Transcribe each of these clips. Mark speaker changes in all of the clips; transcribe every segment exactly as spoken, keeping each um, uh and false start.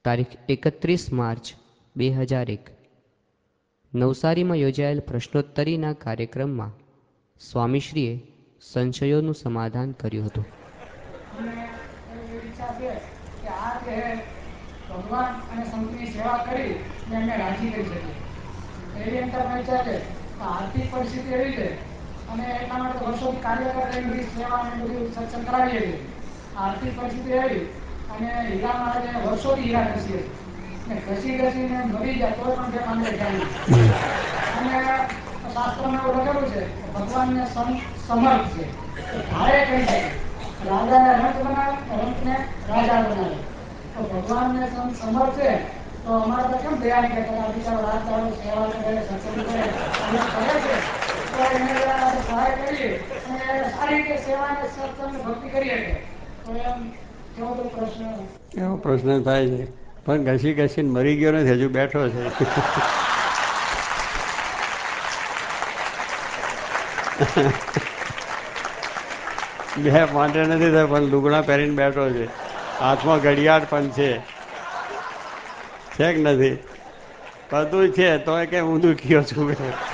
Speaker 1: તારીખ એકત્રીસ માર્ચ બે હજાર એક નવસારીમાં યોજાયેલ પ્રશ્નોત્તરીના કાર્યક્રમમાં સ્વામીશ્રીએ સંશયોનું સમાધાન કર્યું હતું.
Speaker 2: ભગવાન અને સંતની સેવા કરી એમને રાજી કરી શકીએ. એવી અંતર વિચાર છે આર્થિક પરિસ્થિતિ એવી છે અને એટલા માટે વર્ષોથી કાર્ય કરી સેવા અને બધું સત્સંગ કરાવીએ છીએ. આર્થિક પરિસ્થિતિ એવી અને હીરા મહારાજે વર્ષોથી હીરા ઘસીએ અને ઘસી ઘસીને મરી જાય તો પણ જે માંગે જાય. અને શાસ્ત્રમાં એવું લખેલું છે ભગવાનને સમર્થ છે, ધારે કહી શકે રાજાને રંક બનાવે, રંકને રાજા બનાવે. તો ભગવાનને સમર્થ છે તો અમારે તો કેમ દયા કે બિચારો રાત દાડો સેવા કરે, સત્સંગ કરે અને કરે છે તો એને સહાય કરીએ અને સારી રીતે સેવા અને સત્સંગ ભક્તિ કરીએ તો એમ કેવો તો પ્રશ્ન
Speaker 3: એવો પ્રશ્ન થાય છે. પણ ઘસી ઘસીને મરી ગયો નથી, હજુ બેઠો છે. બે માટે નથી થયો પણ લુગડા પહેરીને બેઠો છે. હાથમાં ઘડિયાળ પણ છે છે કે નથી? બધું છે તો કે હું દુખ્યો છું.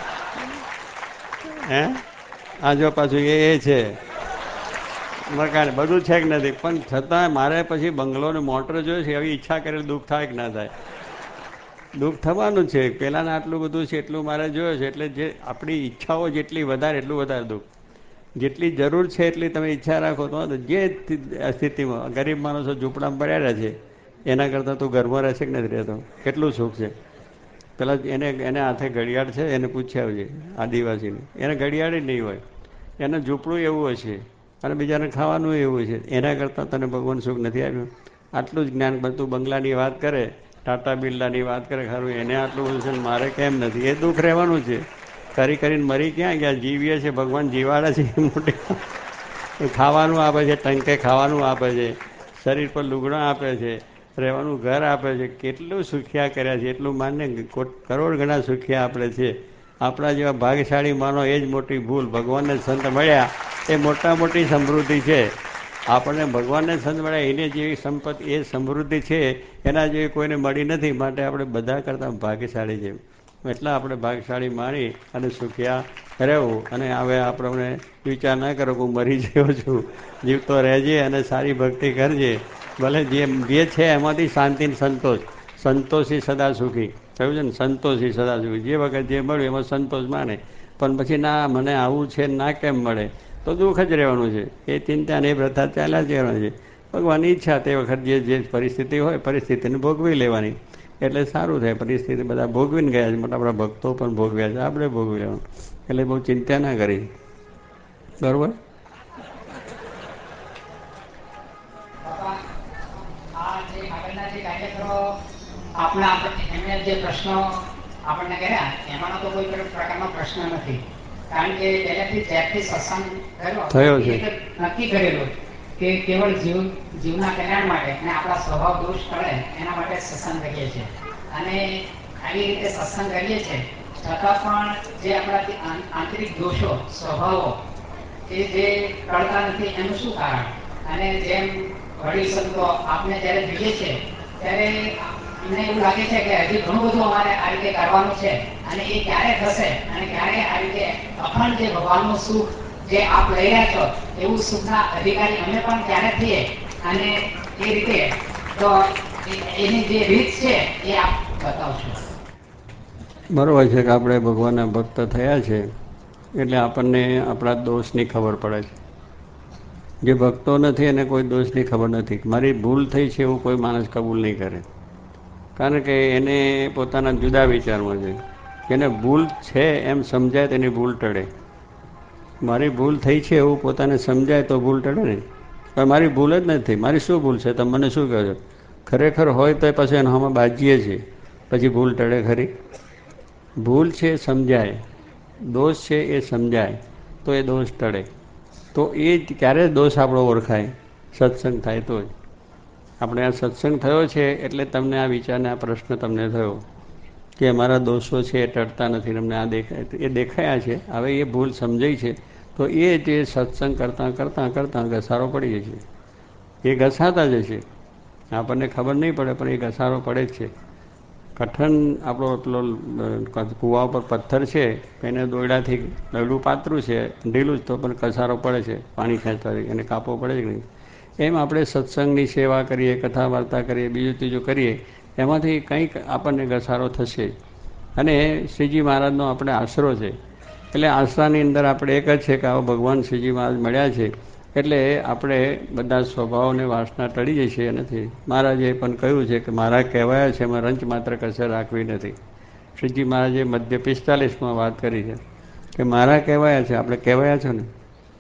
Speaker 3: હે આ જો પાછું એ એ છે મકાન બધું છે કે નથી, પણ છતાં મારે પછી બંગલો ને મોટર જોયું છે. એવી ઈચ્છા કરેલ દુઃખ થાય કે ના થાય? દુઃખ થવાનું છે. પહેલાંને આટલું બધું છે એટલું મારે જોયું છે. એટલે જે આપણી ઈચ્છાઓ જેટલી વધારે એટલું વધારે દુઃખ. જેટલી જરૂર છે એટલી તમે ઈચ્છા રાખો તો જે સ્થિતિમાં ગરીબ માણસો ઝૂંપડામાં પડ્યા છે એના કરતાં તું ઘરમાં રહેશે કે નથી રહેતો? કેટલું સુખ છે. પેલા એને એને હાથે ઘડિયાળ છે એને પૂછ્યા આવજે આદિવાસીને, એને ઘડિયાળ જ નહીં હોય, એને ઝૂંપડું એવું હશે અને બીજાને ખાવાનું એવું છે. એના કરતાં તને ભગવાન સુખ નથી આપ્યું? આટલું જ જ્ઞાન. પણ તું બંગલાની વાત કરે, ટાટા બિરલાની વાત કરે, ખરું એને આટલું બધું છે ને મારે કેમ નથી? એ દુઃખ રહેવાનું છે. કરી કરીને મરી ક્યાં ગયા? જીવીએ છે ભગવાન જીવાડે છે એ મોટી ખાવાનું આપે છે, ટંકે ખાવાનું આપે છે, શરીર પર લુગડા આપે છે, રહેવાનું ઘર આપે છે. કેટલું સુખિયા કર્યા છે એટલું માનને કરોડ ગણા સુખિયા આપણે છે. આપણા જેવા ભાગ્યશાળી માનો એ જ મોટી ભૂલ. ભગવાનને સંત મળ્યા એ મોટા મોટી સમૃદ્ધિ છે. આપણને ભગવાનને સંત મળ્યા એને જેવી સંપત્તિ એ સમૃદ્ધિ છે એના જેવી કોઈને મળી નથી. માટે આપણે બધા કરતાં ભાગ્યશાળી છે. એટલા આપણે ભાગ્યશાળી માની અને સુખિયા રહેવું. અને હવે આપણે વિચાર ના કરો કે હું મરી ગયો છું, જીવતો રહેજે અને સારી ભક્તિ કરજે. ભલે જે જે છે એમાંથી શાંતિ સંતોષ. સંતોષી સદા સુખી કહ્યું છે ને, સંતોષી સદા સુખી. જે વખત જે મળ્યું એમાં સંતોષ માને. પણ પછી ના મને આવું છે ના કેમ મળે તો દુઃખ જ રહેવાનું છે. એ ચિંતા ને એ પ્રથા ચાલ્યા જ રહેવાની છે. ભગવાનની ઈચ્છા તે વખત જે જે પરિસ્થિતિ હોય પરિસ્થિતિને ભોગવી લેવાની. એટલે સારું થાય. પરિસ્થિતિ બધા ભોગવીને ગયા છે. મોટા મોટા ભક્તો પણ ભોગવ્યા છે, આપણે ભોગવી લેવાનું. એટલે બહુ ચિંતા ના કરી. બરાબર?
Speaker 2: આપણા એમને જે પ્રશ્નો આપણને કર્યા એમાંનો તો કોઈ પ્રકારનો પ્રશ્ન નથી. કારણ કે પહેલેથી જ્યારથી સત્સંગ
Speaker 3: થયો છે
Speaker 2: નક્કી કરેલું કે કેવળ જીવ જીવના કલ્યાણ માટે અને આપણા સ્વભાવ દોષ ટળે એના માટે સત્સંગ કરીએ છીએ. અને આવી રીતે સત્સંગ કરીએ છીએ છતાં પણ જે આપણા આંતરિક દોષો સ્વભાવો એ જે ટળતા નથી એનું શું કારણ? અને જેમ વડીલ સંતો આપણે જ્યારે જોઈએ છીએ ત્યારે અમને એવું લાગે છે કે હજી ઘણું બધું અમારે આ રીતે કરવાનું છે અને એ ક્યારે થશે અને ક્યારે આ રીતે અખંડ જે ભગવાનનું સુખ જે આપ લઈ રહ્યા છો એવું સુખના અધિકારી અમે પણ ક્યારે થઈએ અને એ રીતે તો એની જે રીત છે એ આપ બતાવશો.
Speaker 3: બરાબર છે કે આપણે ભગવાનના ભક્ત થયા છે એટલે આપણને આપણા દોષની ખબર પડે છે. જે ભક્તો નથી એને કોઈ દોષની ખબર નથી. મારી ભૂલ થઈ છે એવું કોઈ માણસ કબૂલ નહીં કરે. કારણ કે એને પોતાના જુદા વિચારમાં છે. એને ભૂલ છે એમ સમજાય તો એની ભૂલ ટળે. મારી ભૂલ થઈ છે એવું પોતાને સમજાય તો ભૂલ ટળે ને. પણ મારી ભૂલ જ નથી. મારી શું ભૂલ છે તમે મને શું કહો છો? ખરેખર હોય તો પછી એનો અમે બાજીએ છીએ પછી ભૂલ ટળે ખરી? ભૂલ છે સમજાય, દોષ છે એ સમજાય તો એ દોષ ટળે. તો એ ક્યારે દોષ આપણો ઓળખાય? સત્સંગ થાય તો જ. આપણે આ સત્સંગ થયો છે એટલે તમને આ વિચારને આ પ્રશ્ન તમને થયો કે અમારા દોષો છે એ ટળતા નથી. અમને આ દેખાય એ દેખાયા છે. હવે એ ભૂલ સમજાઈ છે તો એ જે સત્સંગ કરતાં કરતાં કરતાં ઘસારો પડી જશે. એ ઘસાતા જશે. આપણને ખબર નહીં પડે પણ એ ઘસારો પડે જ છે. કઠણ આપણો પેલો કૂવા ઉપર પથ્થર છે એને દોરડાથી દોરડું પાતળું છે, ઢીલું જ તો પણ ઘસારો પડે છે, પાણી ખેંચવાથી એને કાપવો પડે છે નહીં. એમ આપણે સત્સંગની સેવા કરીએ, કથા વાર્તા કરીએ, બીજું ત્રીજું કરીએ, એમાંથી કંઈક આપણને ઘસારો થશે. અને શ્રીજી મહારાજનો આપણે આશરો છે. એટલે આશરાની અંદર આપણે એક જ છે કે આવો ભગવાન શ્રીજી મહારાજ મળ્યા છે એટલે આપણે બધા સ્વભાવને વાસના ટળી જશે. નથી મહારાજે પણ કહ્યું છે કે મારા કહેવાયા છે એમાં રંચ માત્ર કસર રાખવી નથી. શ્રીજી મહારાજે મધ્ય પિસ્તાલીસમાં વાત કરી છે કે મારા કહેવાયા છે. આપણે કહેવાયા છો ને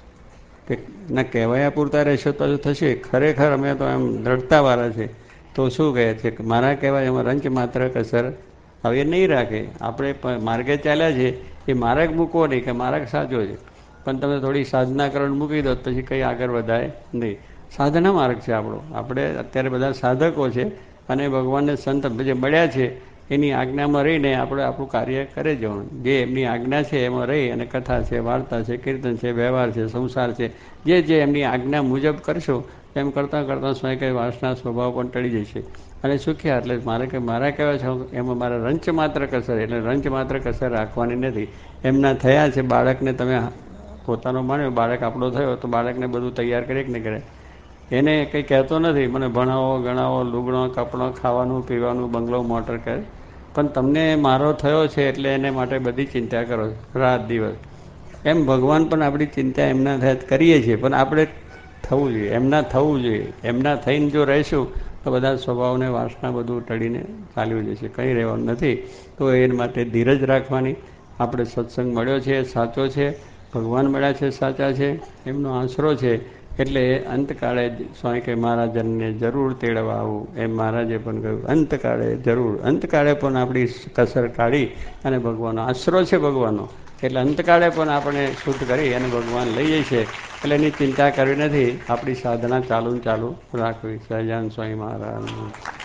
Speaker 3: કે ના કહેવાયા પૂરતા રહેશો તો થશે. ખરેખર અમે તો એમ દ્રઢતાવાળા છે તો શું કહે છે કે મારા કહેવાય એમાં રંચ માત્ર કસર હવે નહીં રાખે. આપણે માર્ગે ચાલ્યા છે એ માર્ગ મૂકવો નહીં કે માર્ગ સાચો છે, પણ તમે થોડી સાધના કરણ મૂકી દો પછી કંઈ આગળ વધાય નહીં. સાધના માર્ગ છે આપણો. આપણે અત્યારે બધા સાધકો છે અને ભગવાનને સંત જે મળ્યા છે એની આજ્ઞામાં રહીને આપણે આપણું કાર્ય કરે જવાનું. જે એમની આજ્ઞા છે એમાં રહી અને કથા છે, વાર્તા છે, કીર્તન છે, વ્યવહાર છે, સંસાર છે, જે જે એમની આજ્ઞા મુજબ કરશો એમ કરતાં કરતાં સ્વયં કંઈ વાસના સ્વભાવ પણ ટળી જશે અને સુખ્યા. એટલે મારે કે મારા કહેવા છે એમાં મારે રંચ માત્ર કસર, એટલે રંચ માત્ર કસર રાખવાની નથી. એમના થયા છે બાળકને તમે પોતાનો માન્યો, બાળક આપણો થયો તો બાળકને બધું તૈયાર કરે કે નહીં કરે. એને કંઈ કહેતો નથી મને ભણાવો ગણાવો, લુગડો કપડો, ખાવાનું પીવાનું, બંગલો મોટર કરે, પણ તમને મારો થયો છે એટલે એને માટે બધી ચિંતા કરો રાત દિવસ. એમ ભગવાન પણ આપણી ચિંતા એમના થયા કરીએ છીએ, પણ આપણે થવું જોઈએ, એમના થવું જોઈએ. એમના થઈને જો રહીશું તો બધા સ્વભાવને વાસના બધું ટળીને ચાલ્યું જશે, કંઈ રહેવાનું નથી. તો એના માટે ધીરજ રાખવાની. આપણે સત્સંગ મળ્યો છે સાચો છે, ભગવાન મળ્યા છે સાચા છે, એમનો આશરો છે. એટલે અંતકાળે સ્વામી કે મહારાજને જરૂર તેડવા આવું એમ મહારાજે પણ કહ્યું. અંતકાળે જરૂર, અંતકાળે પણ આપણી કસર કાઢી અને ભગવાનનો આશરો છે ભગવાનનો, એટલે અંતકાળે પણ આપણે શુદ્ધ કરી અને ભગવાન લઈ જાય છે. એટલે એની ચિંતા કરવી નથી, આપણી સાધના ચાલુ ને ચાલુ રાખવી. સહજાનંદ સ્વામી મહારાજ.